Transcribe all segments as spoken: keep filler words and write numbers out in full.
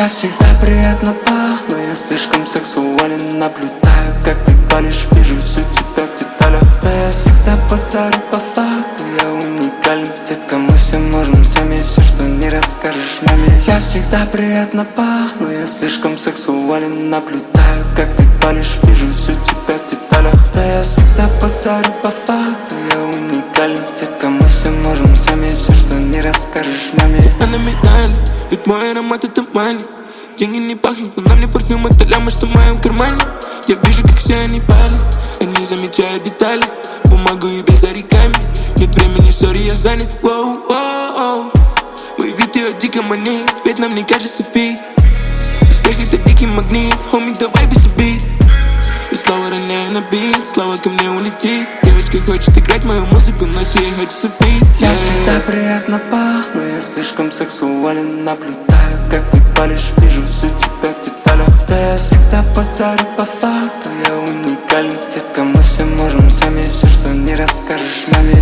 Я всегда приятно пахну, я слишком сексуален. Наблюдаю, как ты палишь, вижу всю тебя в деталях. Да я всегда базарю по факту, я уникален. Детка, мы все можем сами, все, что не расскажешь маме. Я всегда приятно пахну, я слишком сексуален. Наблюдаю, как ты палишь, вижу всю тебя в деталях. Да я всегда базарю по факту, я уникален. Детка, мы все можем сами, все, что не расскажешь маме. Она медали, ведь мой аромат это мани. Деньги не пахнут, но на мне парфюм это ляма, что в моем кармане. Я вижу, как все они палят, они замечают детали. Бумагу и без оригами, нет времени, сори, я занят. Воу, воу, воу. Мой вид ее дико манит, ведь нам не кажется фит. Успех это дикий магнит, хоми, давай без обид. И снова роняю на бит, слава ко мне улетит. Девочка хочет играть мою музыку, ночью ей хочется фит. Я всегда приятно пахну, я слишком сексуален. Наблюдаю, как ты палишь, вижу всю тебя в деталях. Да я всегда базарю по факту, я уникален. Детка, мы все можем сами, все, что не расскажешь маме.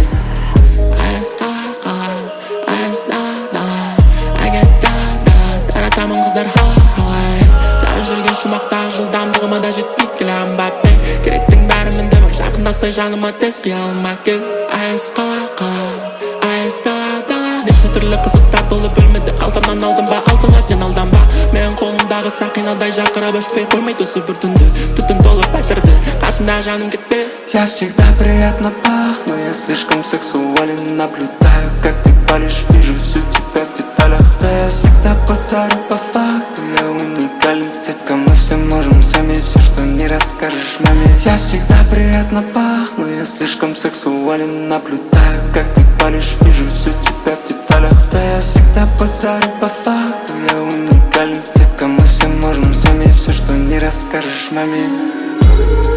Жылдамдығыма да жетпейді келем баппе. Керектің бәрі менде бар, жақындаса жаныма тез қия алмай кел. Айыз қала қала, айыз дала дала. Неше түрлі қызықтар толы бөлмеде, қалтамнан алдым ба, алтынға сен алданба. Мен қолымдағы сақинадай жақырып өшпей қоймай төсі бір түнді, түтін толып бәтірді, қасымда жаным кетпе. Я всегда приятно пахну, я слишком сексуален. Наблюдаю, как ты палишь, вижу всю тебя в деталях. Да я всегда базарю по факту, я уникален. Детка, мы все можем сами, все, что не расскажешь маме. Я всегда приятно пахну, я слишком сексуален. Наблюдаю, как ты палишь, вижу всю тебя в деталях. Да я всегда базарю по факту, я уникален. Детка, мы все можем сами, все, что не расскажешь маме.